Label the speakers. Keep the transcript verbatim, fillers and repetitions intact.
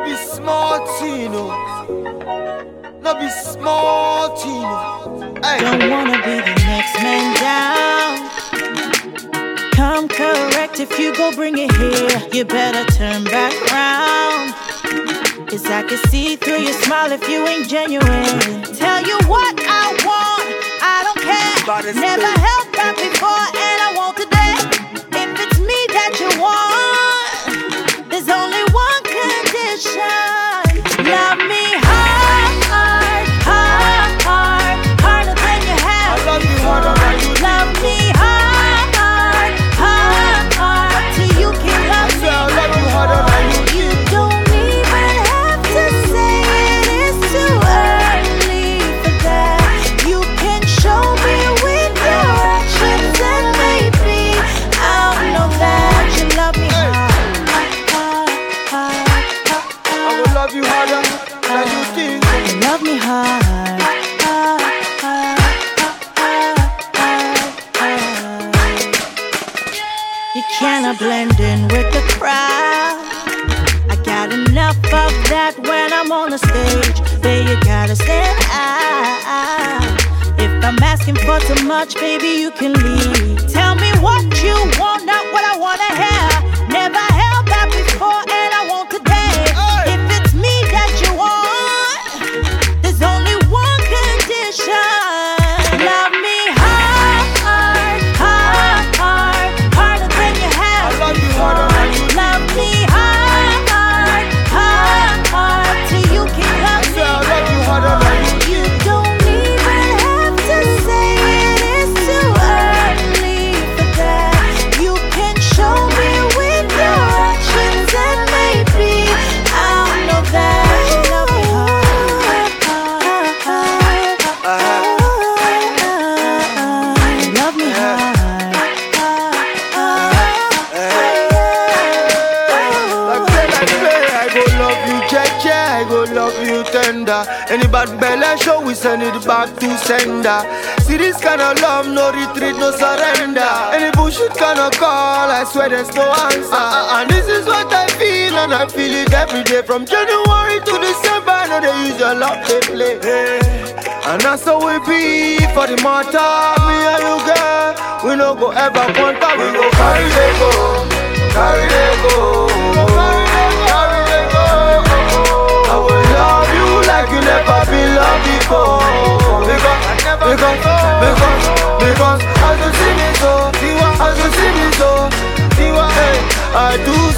Speaker 1: No be smart, you know. No be smart, you know. Hey.
Speaker 2: Don't wanna be the next man down. Come correct, if you go bring it here, you better turn back round. Cause I can see through your smile if you ain't genuine. Tell you what I want, I don't care. Never held back before and I won't today. If it's me that you want, there's only one condition. Love me hard, hard, hard, hard, harder than you have
Speaker 1: I love you
Speaker 2: before.
Speaker 1: harder than you do.
Speaker 2: Love me hard, hard, hard, hard, till you can love
Speaker 1: I
Speaker 2: me.
Speaker 1: swear I love you harder than you do.
Speaker 2: You don't even have to say it is too early for that. You can show me with your actions and maybe I'll know that you love me hard, hard, hard, hard.
Speaker 1: I will love you harder than you think.
Speaker 2: You love me hard, hard, hard, hard, hard. You cannot blend in with the crowd. I got enough of that when I'm on the stage. Baby, you gotta stand out. If I'm asking for too much, baby, you can leave. Tell me what you want, not what I wanna hear. Never held back before and I won't today.
Speaker 1: Hey.
Speaker 2: If it's me that you want, there's only one condition. Love me hard, hard, hard, hard, harder than you have
Speaker 1: I love you harder than you do.
Speaker 2: Love me hard, hard, hard, hard, till you can
Speaker 1: I
Speaker 2: love
Speaker 1: swear I
Speaker 2: me.
Speaker 1: love you harder than you do.
Speaker 2: You don't even have to say it is too early for that. You can show me with your actions and maybe I'll know that you love me hard, hard, hard,
Speaker 1: Uh-huh.
Speaker 2: hard. Love me hard, hard,
Speaker 1: Like say, like say, I go love you, Jeje, I go love you tender. Any bad belly show, we send it back to sender. See this kind of love, no retreat, no surrender. Any bullshit kind of call, I swear there's no answer. Uh, uh, and this is what I feel, and I feel it every day. From January to December, I know they use your love, they play. Hey. And that's how we be for the matter. Me and you, girl, we no go ever want that. We go carry they go, carry they go, carry they go. I will love you like you never been loved before. Because, because, because, because as you see me so, as you see me so, hey, I do